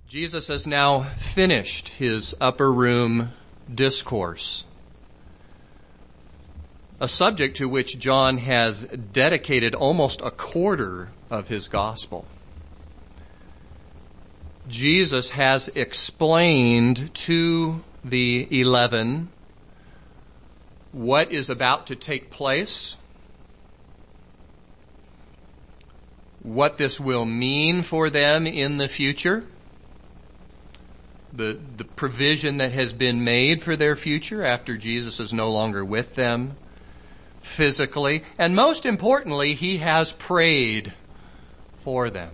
Jesus has now finished his upper room discourse, a subject to which John has dedicated almost a quarter of his gospel. Jesus has explained to the 11 what is about to take place, what this will mean for them in the future, the provision that has been made for their future after Jesus is no longer with them physically. And most importantly, he has prayed for them.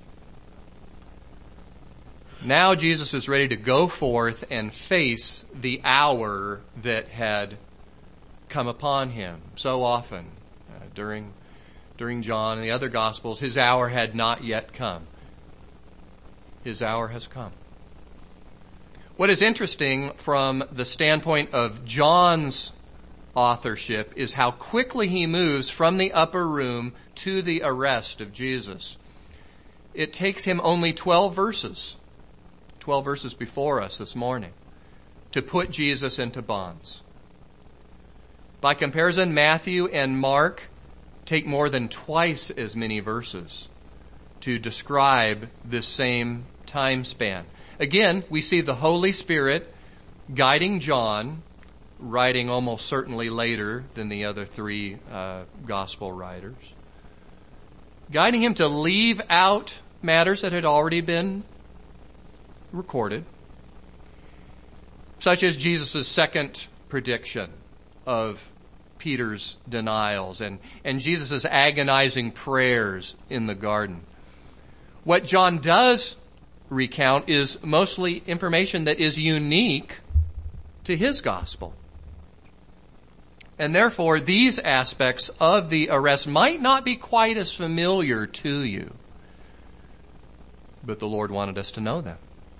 Now Jesus is ready to go forth and face the hour that had come upon him so often during John and the other Gospels. His hour had not yet come. His hour has come. What is interesting from the standpoint of John's authorship is how quickly he moves from the upper room to the arrest of Jesus. It takes him only 12 verses before us this morning, to put Jesus into bonds. By comparison, Matthew and Mark take more than twice as many verses to describe this same time span. Again, we see the Holy Spirit guiding John, writing almost certainly later than the other three gospel writers, guiding him to leave out matters that had already been recorded, such as Jesus' second prediction of Peter's denials and Jesus' agonizing prayers in the garden. What John does recount is mostly information that is unique to his gospel. And therefore, these aspects of the arrest might not be quite as familiar to you. But the Lord wanted us to know them.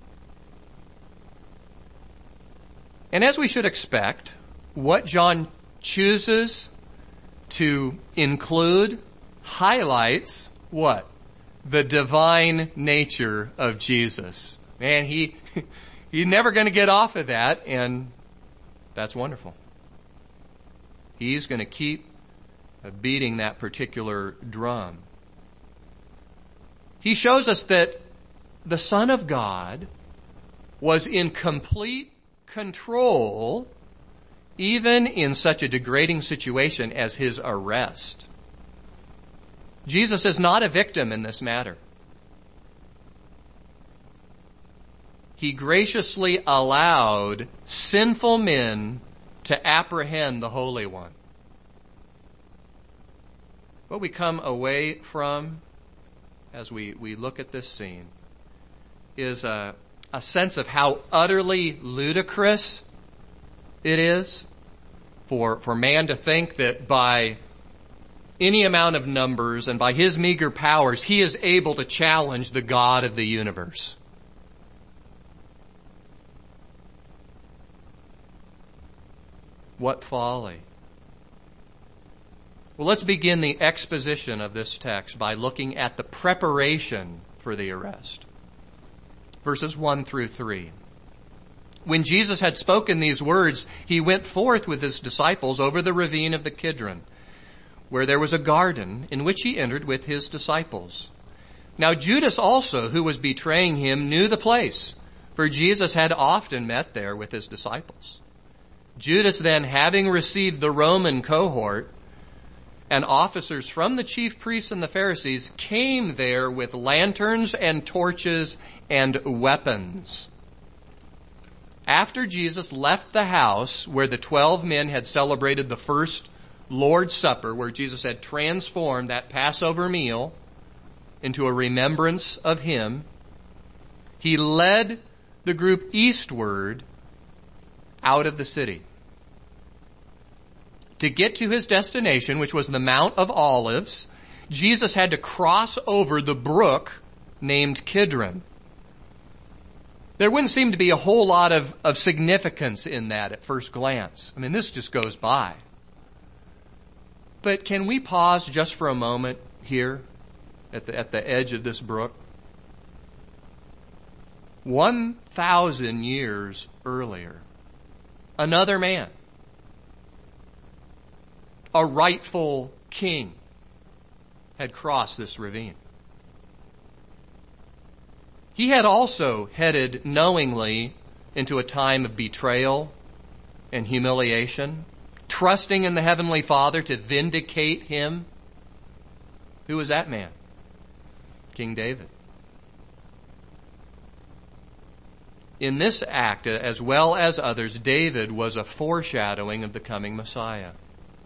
And as we should expect, what John chooses to include highlights what? The divine nature of Jesus. Man, he's never going to get off of that, and that's wonderful. He's going to keep beating that particular drum. He shows us that the Son of God was in complete control even in such a degrading situation as his arrest. Jesus is not a victim in this matter. He graciously allowed sinful men to apprehend the Holy One. What we come away from as we look at this scene is a sense of how utterly ludicrous it is for man to think that by any amount of numbers and by his meager powers, he is able to challenge the God of the universe. What folly. Well, let's begin the exposition of this text by looking at the preparation for the arrest. Verses 1 through 3. When Jesus had spoken these words, he went forth with his disciples over the ravine of the Kidron, where there was a garden in which he entered with his disciples. Now Judas also, who was betraying him, knew the place, for Jesus had often met there with his disciples. Judas then, having received the Roman cohort and officers from the chief priests and the Pharisees, came there with lanterns and torches and weapons. After Jesus left the house where the 12 men had celebrated the first Lord's Supper, where Jesus had transformed that Passover meal into a remembrance of him, he led the group eastward out of the city. To get to his destination, which was the Mount of Olives, Jesus had to cross over the brook named Kidron. There wouldn't seem to be a whole lot of significance in that at first glance. I mean, this just goes by. But can we pause just for a moment here at the edge of this brook? 1,000 years earlier, another man, a rightful king, had crossed this ravine. He had also headed knowingly into a time of betrayal and humiliation, trusting in the Heavenly Father to vindicate him. Who was that man? King David. In this act, as well as others, David was a foreshadowing of the coming Messiah.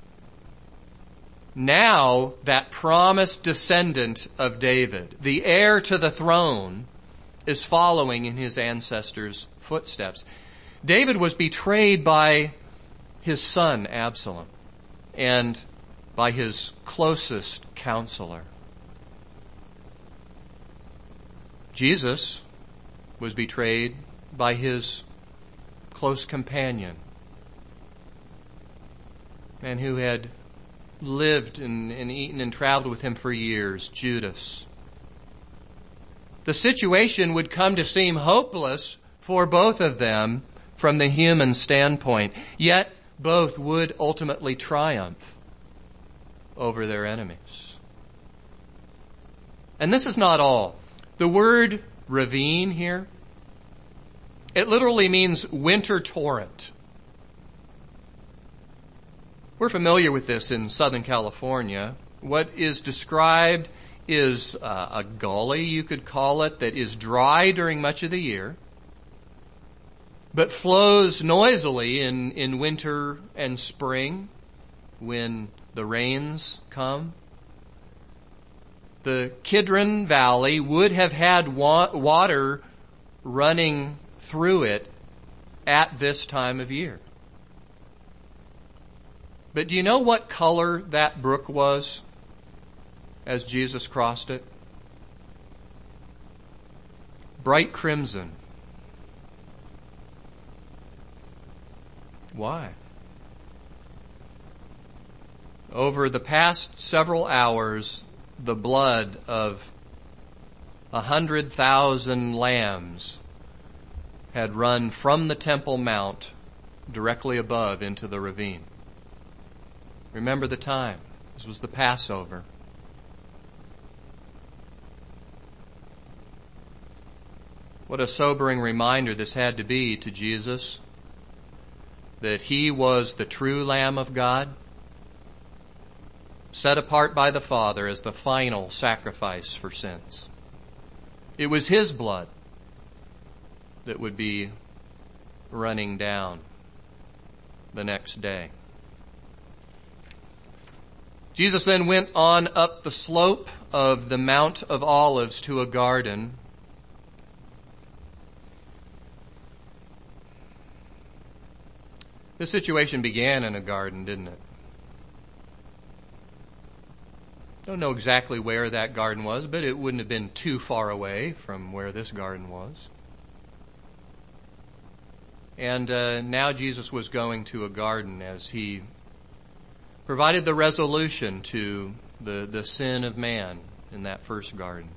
Now, that promised descendant of David, the heir to the throne, is following in his ancestors' footsteps. David was betrayed by his son Absalom and by his closest counselor. Jesus was betrayed by his close companion, man who had lived and eaten and traveled with him for years, Judas. The situation would come to seem hopeless for both of them from the human standpoint, yet both would ultimately triumph over their enemies. And this is not all. The word ravine here, it literally means winter torrent. We're familiar with this in Southern California. What is described is a gully, you could call it, that is dry during much of the year, but flows noisily in winter and spring when the rains come. The Kidron Valley would have had water running through it at this time of year. But do you know what color that brook was as Jesus crossed it? Bright crimson. Why? Over the past several hours, the blood of 100,000 lambs had run from the Temple Mount directly above into the ravine. Remember the time. This was the Passover. What a sobering reminder this had to be to Jesus, that he was the true Lamb of God, set apart by the Father as the final sacrifice for sins. It was his blood that would be running down the next day. Jesus then went on up the slope of the Mount of Olives to a garden. This situation began in a garden, didn't it? Don't know exactly where that garden was, but it wouldn't have been too far away from where this garden was. And now Jesus was going to a garden as he provided the resolution to the sin of man in that first garden.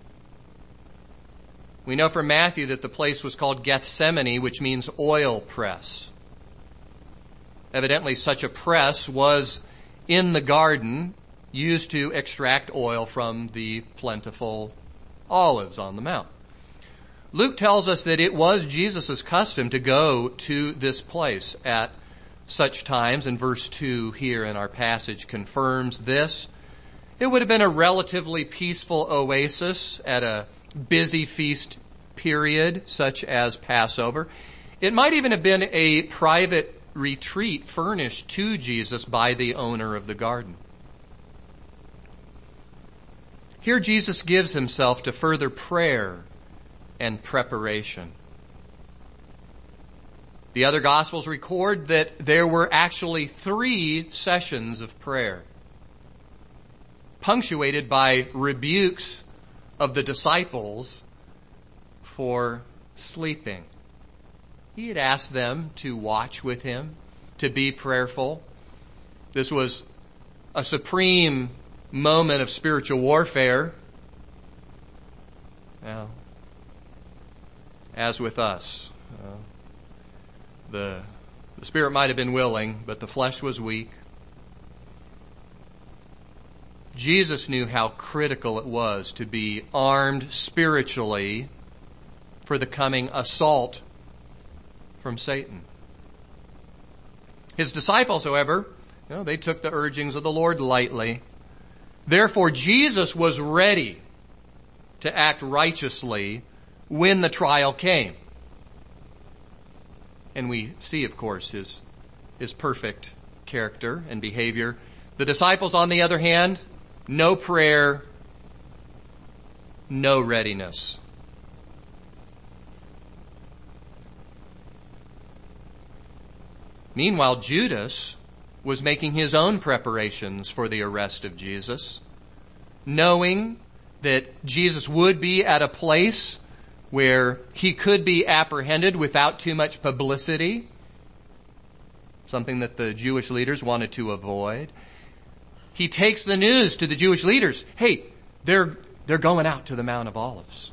We know from Matthew that the place was called Gethsemane, which means oil press. Evidently, such a press was in the garden, used to extract oil from the plentiful olives on the mount. Luke tells us that it was Jesus' custom to go to this place at such times, and verse 2 here in our passage confirms this. It would have been a relatively peaceful oasis at a busy feast period, such as Passover. It might even have been a private retreat furnished to Jesus by the owner of the garden. Here Jesus gives himself to further prayer and preparation. The other Gospels record that there were actually 3 sessions of prayer, punctuated by rebukes of the disciples for sleeping. He had asked them to watch with him, to be prayerful. This was a supreme moment of spiritual warfare. Well, as with us. The spirit might have been willing, but the flesh was weak. Jesus knew how critical it was to be armed spiritually for the coming assault from Satan. His disciples, however, they took the urgings of the Lord lightly. Therefore, Jesus was ready to act righteously when the trial came. And we see, of course, his perfect character and behavior. The disciples, on the other hand, no prayer, no readiness. Meanwhile, Judas was making his own preparations for the arrest of Jesus, knowing that Jesus would be at a place where he could be apprehended without too much publicity, something that the Jewish leaders wanted to avoid. He takes the news to the Jewish leaders. Hey, they're going out to the Mount of Olives.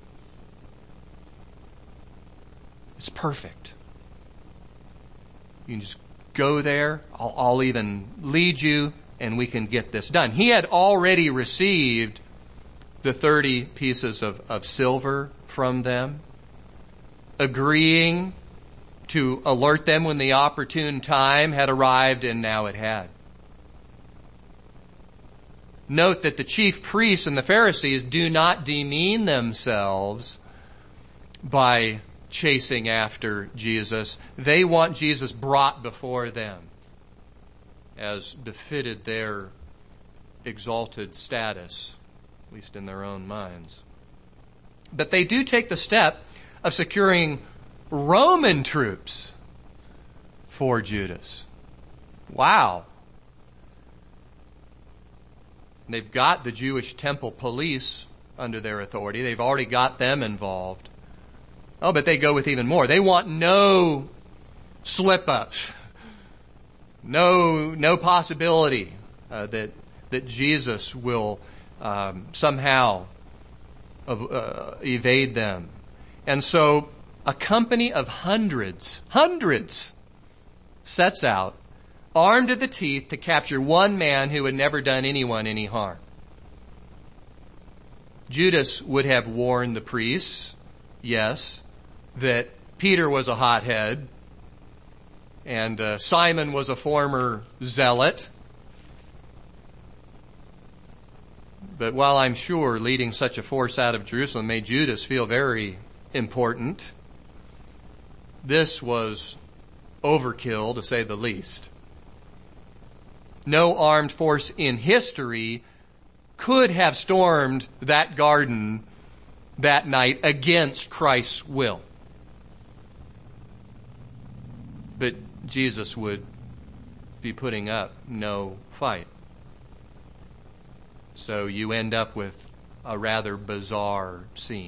It's perfect. You can just go there. I'll even lead you, and we can get this done. He had already received the 30 pieces of silver from them, agreeing to alert them when the opportune time had arrived, and now it had. Note that the chief priests and the Pharisees do not demean themselves by chasing after Jesus. They want Jesus brought before them as befitted their exalted status, at least in their own minds. But they do take the step of securing Roman troops for Judas. Wow. They've got the Jewish temple police under their authority. They've already got them involved. Oh, but they go with even more. They want no slip-ups. No possibility that Jesus will somehow evade them. And so a company of hundreds, sets out, armed to the teeth, to capture one man who had never done anyone any harm. Judas would have warned the priests, yes, that Peter was a hothead and Simon was a former zealot. But while I'm sure leading such a force out of Jerusalem made Judas feel very important, this was overkill, to say the least. No armed force in history could have stormed that garden that night against Christ's will. But Jesus would be putting up no fight. So you end up with a rather bizarre scene.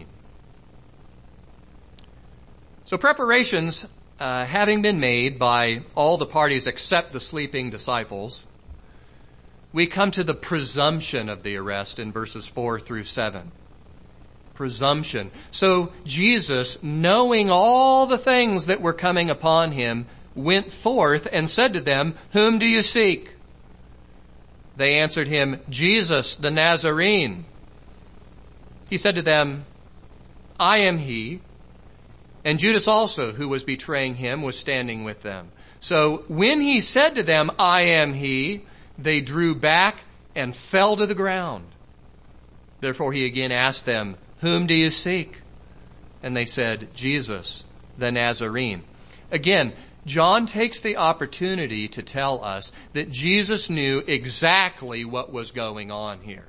So preparations having been made by all the parties except the sleeping disciples, we come to the presumption of the arrest in verses 4 through 7. Presumption. So Jesus, knowing all the things that were coming upon him, went forth and said to them, "Whom do you seek?" They answered him, "Jesus the Nazarene." He said to them, "I am he." And Judas also, who was betraying him, was standing with them. So when he said to them, "I am he," they drew back and fell to the ground. Therefore he again asked them, "Whom do you seek?" And they said, "Jesus the Nazarene." Again, John takes the opportunity to tell us that Jesus knew exactly what was going on here.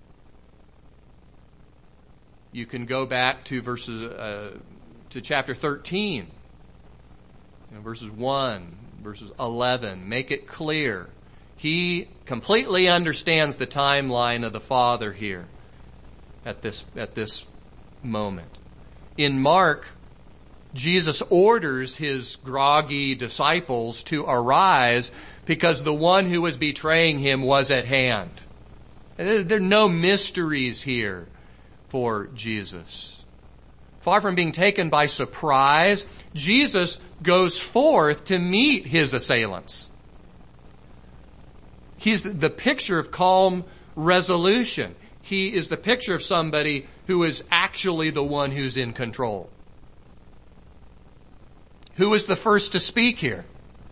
You can go back to to chapter 13, verses 1, verses 11. Make it clear. He completely understands the timeline of the Father here at this moment. In Mark, Jesus orders his groggy disciples to arise because the one who was betraying him was at hand. There are no mysteries here for Jesus. Far from being taken by surprise, Jesus goes forth to meet his assailants. He's the picture of calm resolution. He is the picture of somebody who is actually the one who's in control. Who is the first to speak here?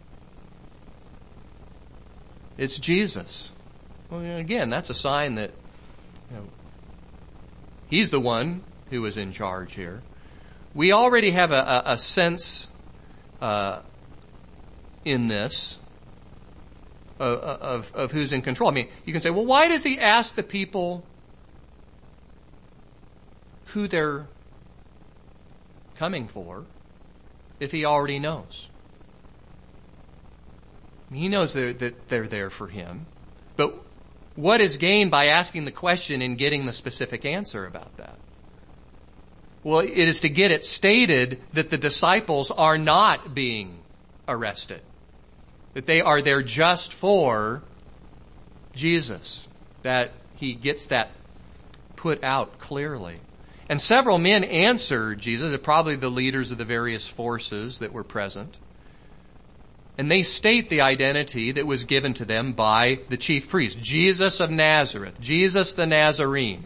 It's Jesus. Well, again, that's a sign that he's the one who is in charge here. We already have a sense in this of who's in control. I mean, you can say, well, why does he ask the people who they're coming for if he already knows? He knows that they're there for him. But what is gained by asking the question and getting the specific answer about that? Well, it is to get it stated that the disciples are not being arrested. That they are there just for Jesus. That he gets that put out clearly. And several men answered Jesus, probably the leaders of the various forces that were present. And they state the identity that was given to them by the chief priest. Jesus of Nazareth. Jesus the Nazarene.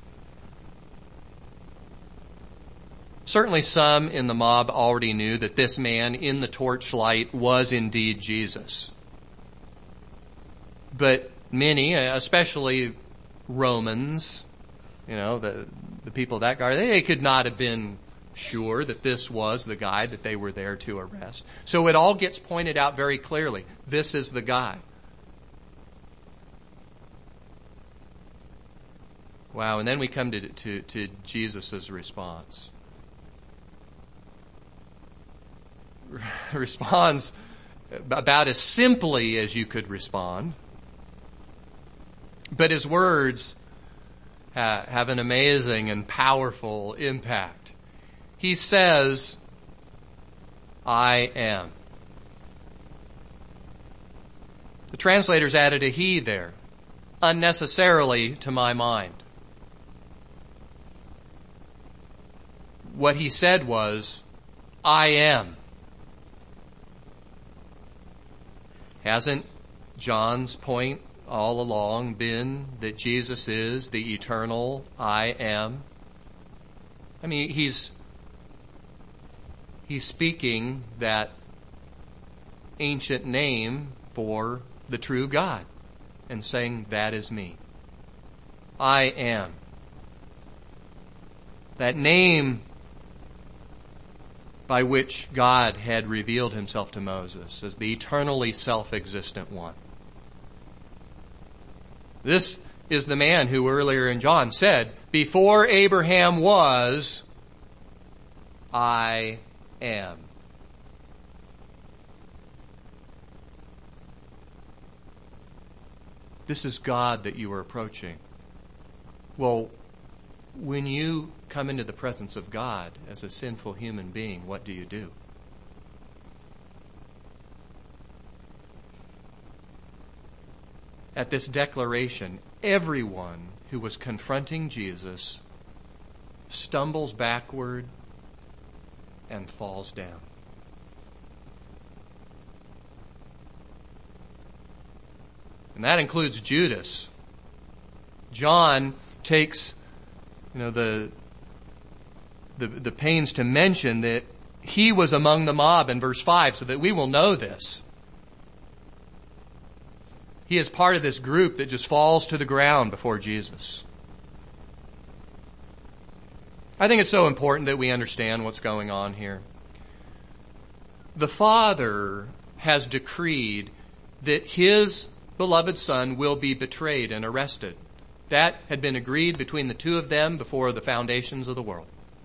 Certainly some in the mob already knew that this man in the torchlight was indeed Jesus. But many, especially Romans, the people of that guard, they could not have been sure that this was the guy that they were there to arrest. So it all gets pointed out very clearly. This is the guy. Wow, and then we come to Jesus' response. Responds about as simply as you could respond. But his words have an amazing and powerful impact. He says, I am. The translators added a he there, unnecessarily to my mind. What he said was, I am. Hasn't John's point all along been that Jesus is the eternal I am? I mean, he's speaking that ancient name for the true God and saying, that is me. I am. That name by which God had revealed himself to Moses as the eternally self-existent one. This is the man who earlier in John said, before Abraham was, I am. This is God that you are approaching. Well, when you come into the presence of God as a sinful human being, what do you do? At this declaration, everyone who was confronting Jesus stumbles backward and falls down. And that includes Judas. John takes the pains to mention that he was among the mob in verse 5 so that we will know this. He is part of this group that just falls to the ground before Jesus. I think it's so important that we understand what's going on here. The Father has decreed that his beloved Son will be betrayed and arrested. That had been agreed between the two of them before the foundations of the world.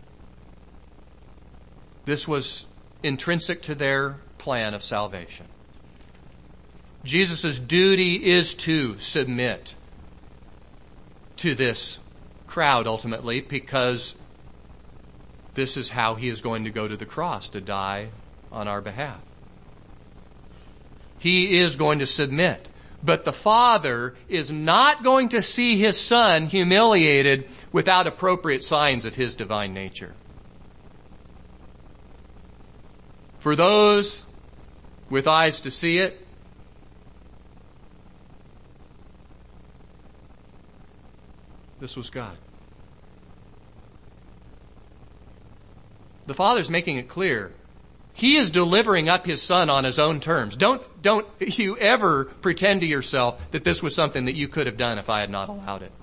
This was intrinsic to their plan of salvation. Jesus' duty is to submit to this crowd ultimately, because this is how he is going to go to the cross to die on our behalf. He is going to submit. But the Father is not going to see his Son humiliated without appropriate signs of his divine nature. For those with eyes to see it, this was God. The Father's making it clear. He is delivering up His Son on His own terms. Don't you ever pretend to yourself that this was something that you could have done if I had not allowed it.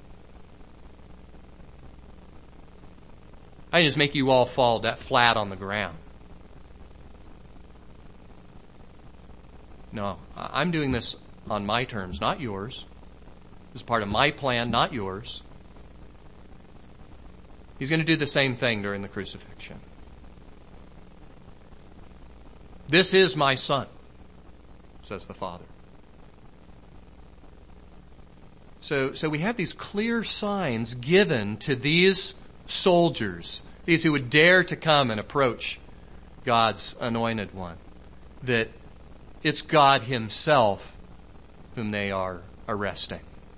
I just make you all fall flat on the ground. No, I'm doing this on my terms, not yours. This is part of my plan, not yours. He's going to do the same thing during the crucifixion. This is my Son, says the Father. So we have these clear signs given to these soldiers, these who would dare to come and approach God's anointed one, that it's God Himself whom they are arresting.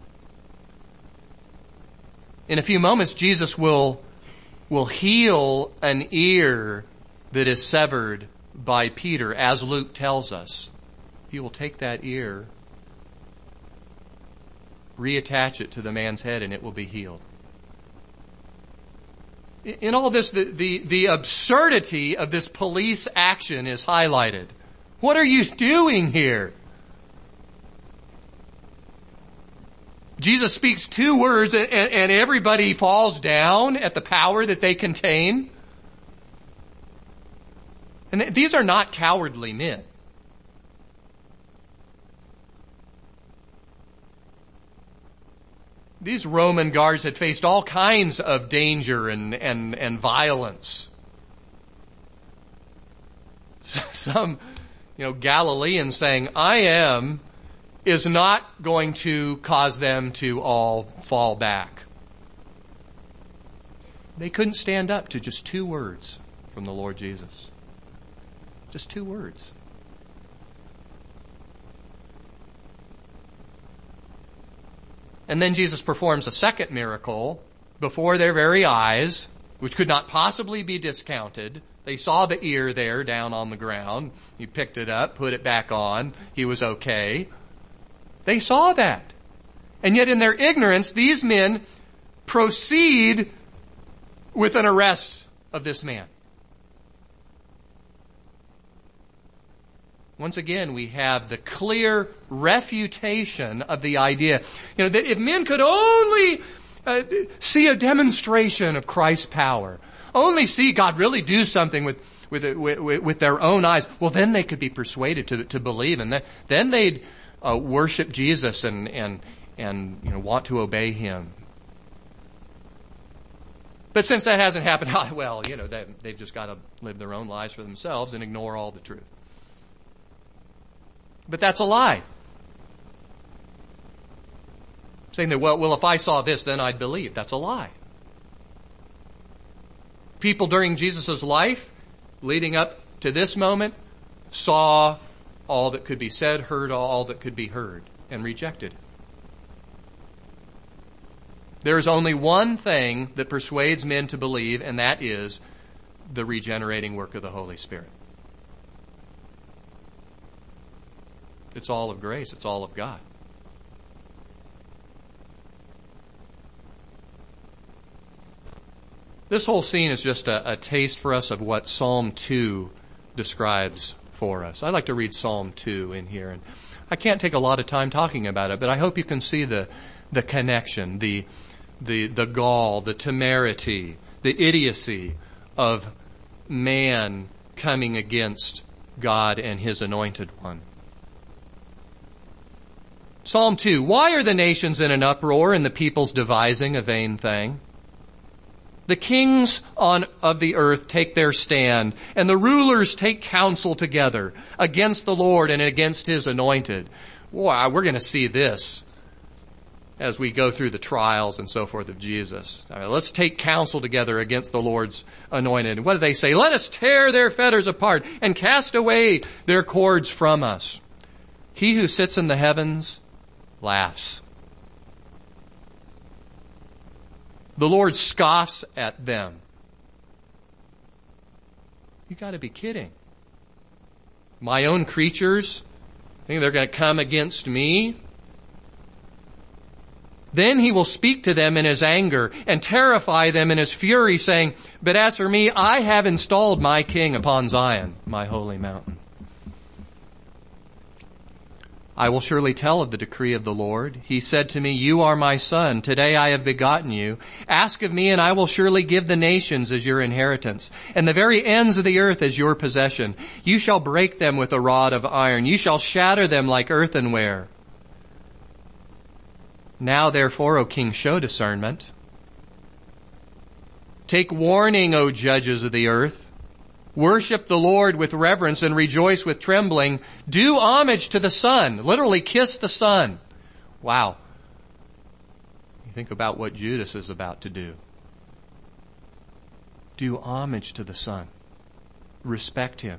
In a few moments, Jesus will heal an ear that is severed by Peter, as Luke tells us. He will take that ear, reattach it to the man's head, and it will be healed. In all this, the absurdity of this police action is highlighted. What are you doing here? Jesus speaks 2 words and everybody falls down at the power that they contain. And these are not cowardly men. These Roman guards had faced all kinds of danger and violence. Some, Galileans saying, I am, is not going to cause them to all fall back. They couldn't stand up to just 2 words from the Lord Jesus. Just 2 words. And then Jesus performs a second miracle before their very eyes, which could not possibly be discounted. They saw the ear there down on the ground. He picked it up, put it back on. He was okay. They saw that. And yet in their ignorance, these men proceed with an arrest of this man. Once again, we have the clear refutation of the idea, that if men could only see a demonstration of Christ's power, only see God really do something with their own eyes, well, then they could be persuaded to believe, and then they'd worship Jesus and want to obey Him. But since that hasn't happened, well, they've just got to live their own lives for themselves and ignore all the truth. But that's a lie. Saying that, well, if I saw this, then I'd believe. That's a lie. People during Jesus' life, leading up to this moment, saw all that could be said, heard all that could be heard, and rejected it. There is only one thing that persuades men to believe, and that is the regenerating work of the Holy Spirit. It's all of grace. It's all of God. This whole scene is just a taste for us of what Psalm 2 describes for us. I'd like to read Psalm 2 in here. And I can't take a lot of time talking about it, but I hope you can see the connection, the gall, the temerity, the idiocy of man coming against God and His anointed one. Psalm 2, why are the nations in an uproar and the peoples devising a vain thing? The kings of the earth take their stand, and the rulers take counsel together against the Lord and against His anointed. Wow, we're going to see this as we go through the trials and so forth of Jesus. Let's take counsel together against the Lord's anointed. And what do they say? Let us tear their fetters apart and cast away their cords from us. He who sits in the heavens laughs. The Lord scoffs at them. You got to be kidding. My own creatures, think they're going to come against me? Then he will speak to them in his anger and terrify them in his fury, saying, but as for me, I have installed my king upon Zion, my holy mountain. I will surely tell of the decree of the Lord. He said to me, you are my son. Today I have begotten you. Ask of me, and I will surely give the nations as your inheritance, and the very ends of the earth as your possession. You shall break them with a rod of iron. You shall shatter them like earthenware. Now therefore, O king, show discernment. Take warning, O judges of the earth. Worship the Lord with reverence and rejoice with trembling. Do homage to the Son. Literally kiss the Son. Wow. You think about what Judas is about to do. Do homage to the Son. Respect him.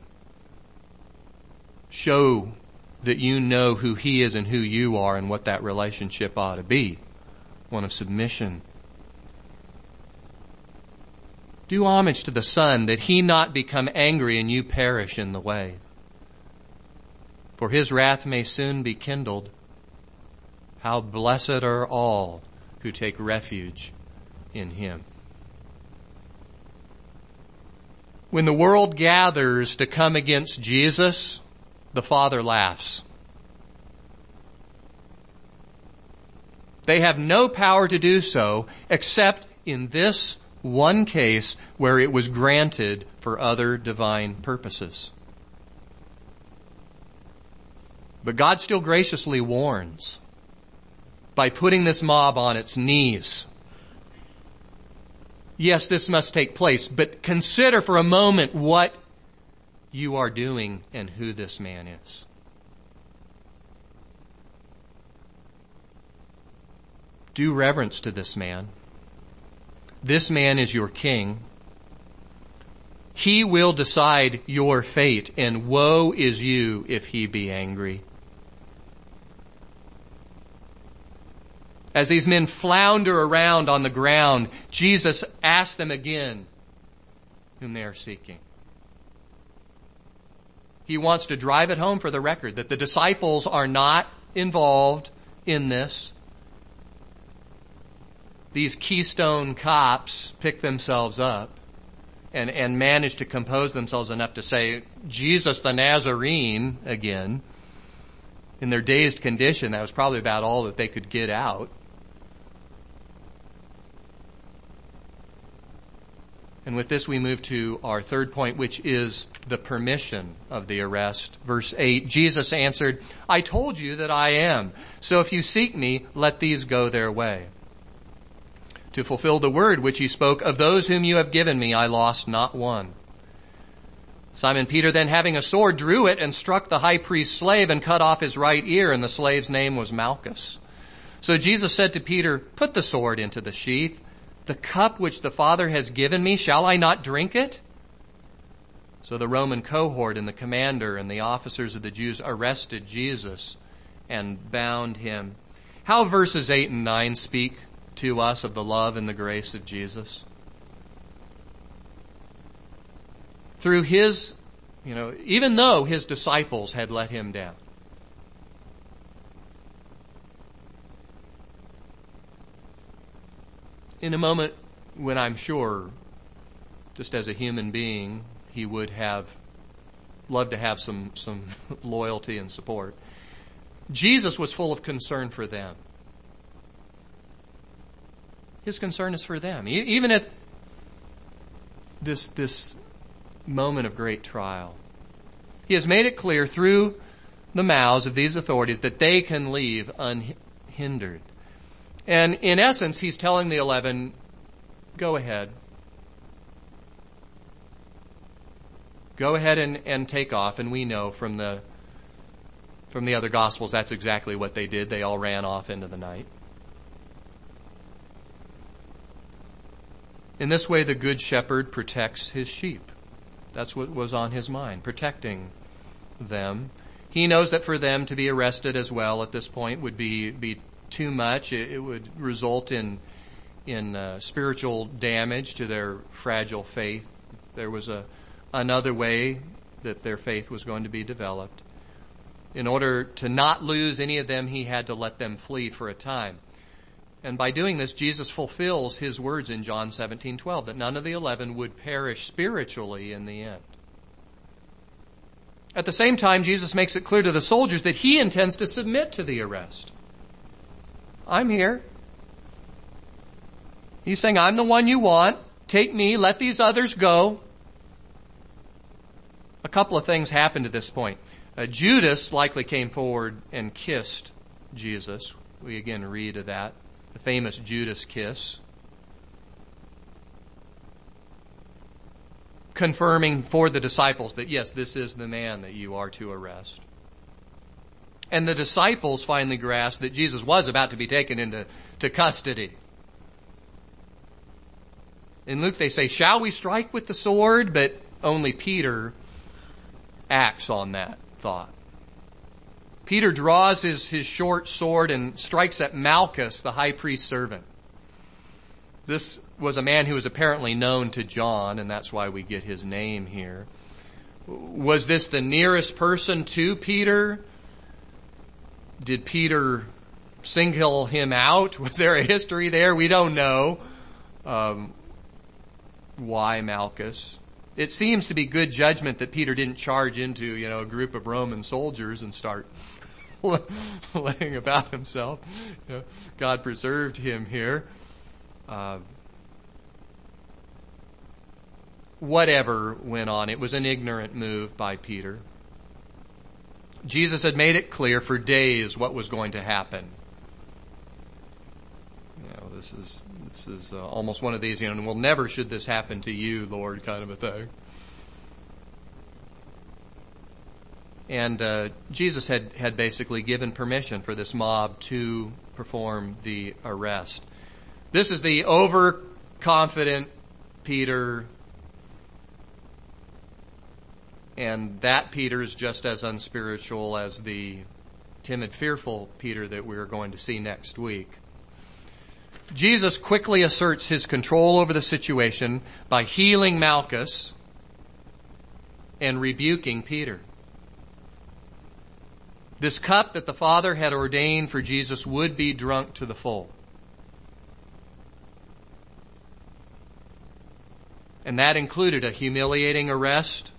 Show that you know who he is and who you are and what that relationship ought to be. One of submission. Do homage to the Son, that he not become angry and you perish in the way. For his wrath may soon be kindled. How blessed are all who take refuge in him. When the world gathers to come against Jesus, the Father laughs. They have no power to do so except in this one case where it was granted for other divine purposes. But God still graciously warns by putting this mob on its knees. Yes, this must take place, but consider for a moment what you are doing and who this man is. Do reverence to this man. This man is your king. He will decide your fate, and woe is you if he be angry. As these men flounder around on the ground, Jesus asks them again whom they are seeking. He wants to drive it home for the record that the disciples are not involved in this. These Keystone cops pick themselves up and manage to compose themselves enough to say, Jesus the Nazarene again. In their dazed condition, that was probably about all that they could get out. And with this we move to our third point, which is the permission of the arrest. Verse 8, Jesus answered, I told you that I am. So if you seek me, let these go their way. To fulfill the word which he spoke, of those whom you have given me, I lost not one. Simon Peter then, having a sword, drew it and struck the high priest's slave and cut off his right ear, and the slave's name was Malchus. So Jesus said to Peter, put the sword into the sheath. The cup which the Father has given me, shall I not drink it? So the Roman cohort and the commander and the officers of the Jews arrested Jesus and bound him. How verses 8 and 9 speak to us of the love and the grace of Jesus. Through his, even though his disciples had let him down. In a moment when I'm sure, just as a human being, he would have loved to have some loyalty and support. Jesus was full of concern for them. His concern is for them. Even at this moment of great trial. He has made it clear through the mouths of these authorities that they can leave unhindered. And in essence, he's telling the 11, go ahead. Go ahead and take off. And we know from the other Gospels that's exactly what they did. They all ran off into the night. In this way, the Good Shepherd protects his sheep. That's what was on his mind, protecting them. He knows that for them to be arrested as well at this point would be too much. It would result in spiritual damage to their fragile faith. There was another way that their faith was going to be developed. In order to not lose any of them, he had to let them flee for a time. And by doing this, Jesus fulfills his words in John 17:12, that none of the 11 would perish spiritually in the end. At the same time, Jesus makes it clear to the soldiers that he intends to submit to the arrest. I'm here. He's saying, I'm the one you want. Take me. Let these others go. A couple of things happened at this point. Judas likely came forward and kissed Jesus. We again read of that. The famous Judas kiss. Confirming for the disciples that, yes, this is the man that you are to arrest. And the disciples finally grasped that Jesus was about to be taken into custody. In Luke they say, shall we strike with the sword? But only Peter acts on that thought. Peter draws his short sword and strikes at Malchus, the high priest's servant. This was a man who was apparently known to John, and that's why we get his name here. Was this the nearest person to Peter? Did Peter single him out? Was there a history there? We don't know. Why Malchus? It seems to be good judgment that Peter didn't charge into, a group of Roman soldiers and start laying about himself. God preserved him here. Whatever went on, it was an ignorant move by Peter. Jesus had made it clear for days what was going to happen. This is almost one of these, well, never should this happen to you, Lord, kind of a thing. And Jesus had basically given permission for this mob to perform the arrest. This is the overconfident Peter, and that Peter is just as unspiritual as the timid, fearful Peter that we're going to see next week. Jesus quickly asserts his control over the situation by healing Malchus and rebuking Peter. This cup that the Father had ordained for Jesus would be drunk to the full. And that included a humiliating arrest,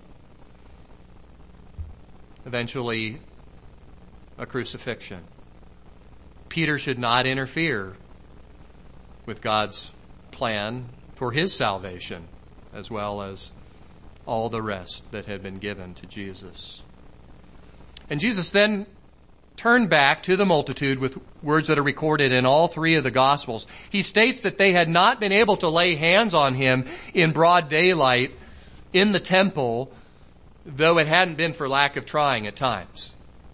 eventually a crucifixion. Peter should not interfere with God's plan for his salvation, as well as all the rest that had been given to Jesus. And Jesus then turned back to the multitude with words that are recorded in all three of the Gospels. He states that they had not been able to lay hands on him in broad daylight in the temple, though it hadn't been for lack of trying at times.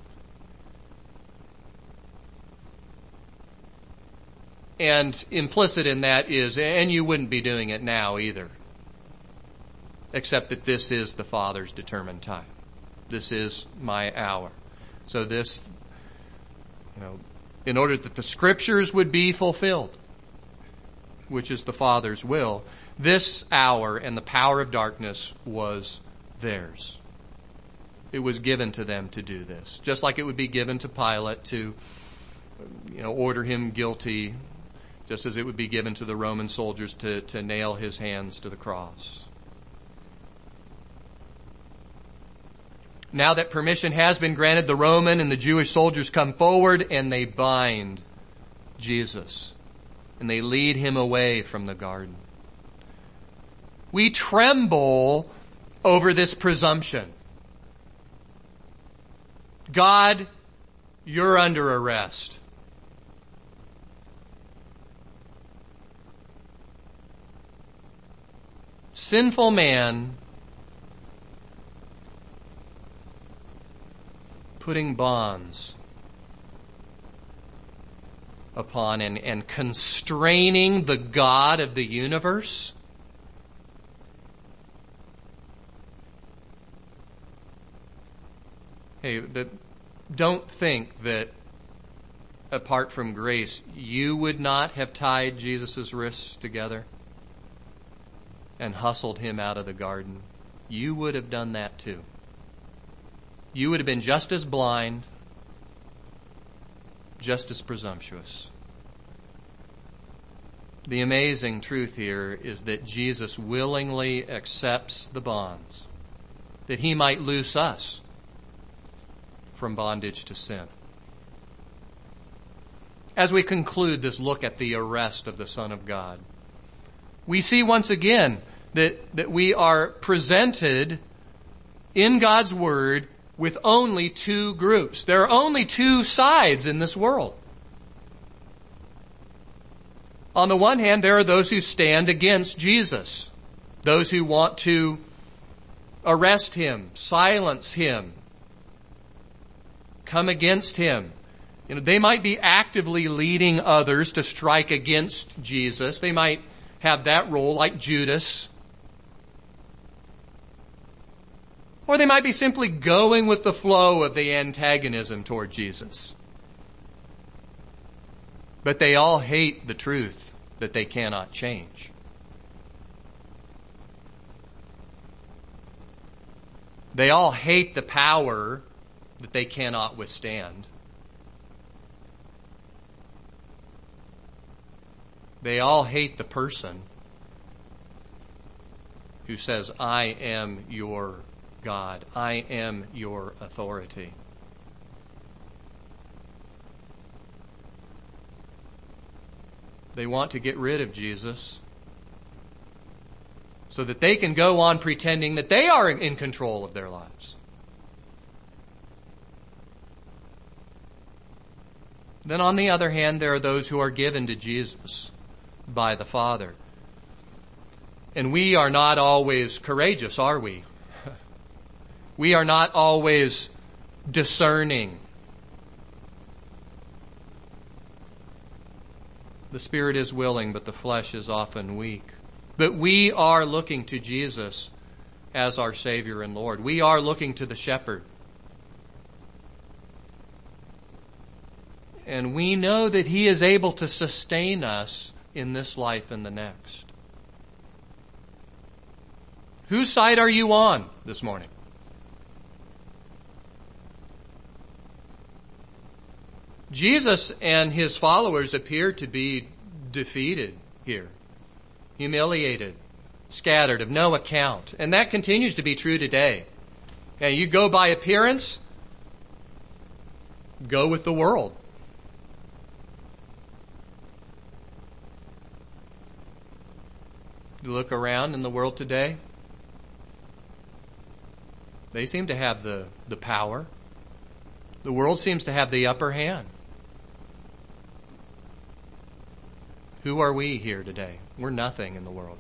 And implicit in that is, and you wouldn't be doing it now either, except that this is the Father's determined time. This is my hour. So this, in order that the Scriptures would be fulfilled, which is the Father's will, this hour and the power of darkness was theirs. It was given to them to do this. Just like it would be given to Pilate to, order him guilty, just as it would be given to the Roman soldiers to nail his hands to the cross. Now that permission has been granted, the Roman and the Jewish soldiers come forward and they bind Jesus. And they lead him away from the garden. We tremble over this presumption. God, you're under arrest. Sinful man putting bonds upon and constraining the God of the universe. Hey, but don't think that apart from grace, you would not have tied Jesus' wrists together and hustled him out of the garden. You would have done that too. you would have been just as blind, just as presumptuous. The amazing truth here is that Jesus willingly accepts the bonds, that he might loose us from bondage to sin. As we conclude this look at the arrest of the Son of God, we see once again that we are presented in God's Word with only two groups. There are only two sides in this world. On the one hand, there are those who stand against Jesus, those who want to arrest him, silence him, come against him. They might be actively leading others to strike against Jesus. They might have that role like Judas. Or they might be simply going with the flow of the antagonism toward Jesus. But they all hate the truth that they cannot change. They all hate the power that they cannot withstand. They all hate the person who says, I am your God. I am your authority. They want to get rid of Jesus so that they can go on pretending that they are in control of their lives. Then on the other hand, there are those who are given to Jesus by the Father. And we are not always courageous, are we? We are not always discerning. The spirit is willing, but the flesh is often weak. But we are looking to Jesus as our Savior and Lord. We are looking to the Shepherd. And we know that he is able to sustain us in this life and the next. Whose side are you on this morning? Jesus and his followers appear to be defeated here, humiliated, scattered, of no account. And that continues to be true today. And you go by appearance, go with the world. You look around in the world today, they seem to have the power. The world seems to have the upper hand. Who are we here today? We're nothing in the world.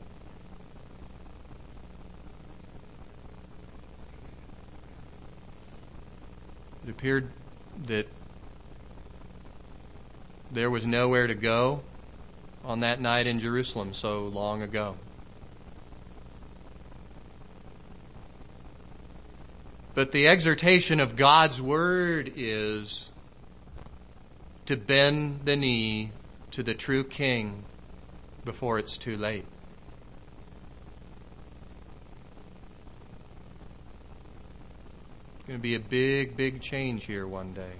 It appeared that there was nowhere to go on that night in Jerusalem so long ago. But the exhortation of God's Word is to bend the knee to the true King before it's too late. It's going to be a big, big change here one day.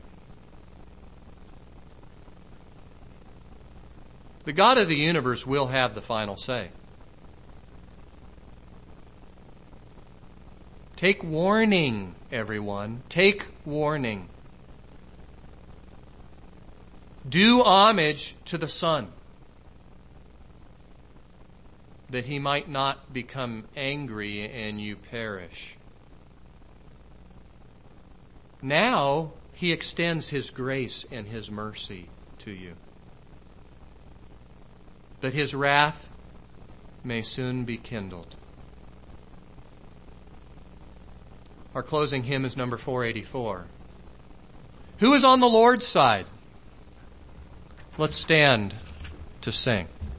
The God of the universe will have the final say. Take warning, everyone. Take warning. Do homage to the Son, that he might not become angry and you perish. Now he extends his grace and his mercy to you, that his wrath may soon be kindled. Our closing hymn is number 484. Who is on the Lord's side? Let's stand to sing.